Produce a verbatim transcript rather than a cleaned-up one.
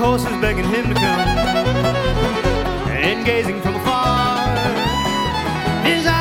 horses begging him to come, and gazing from afar, his eyes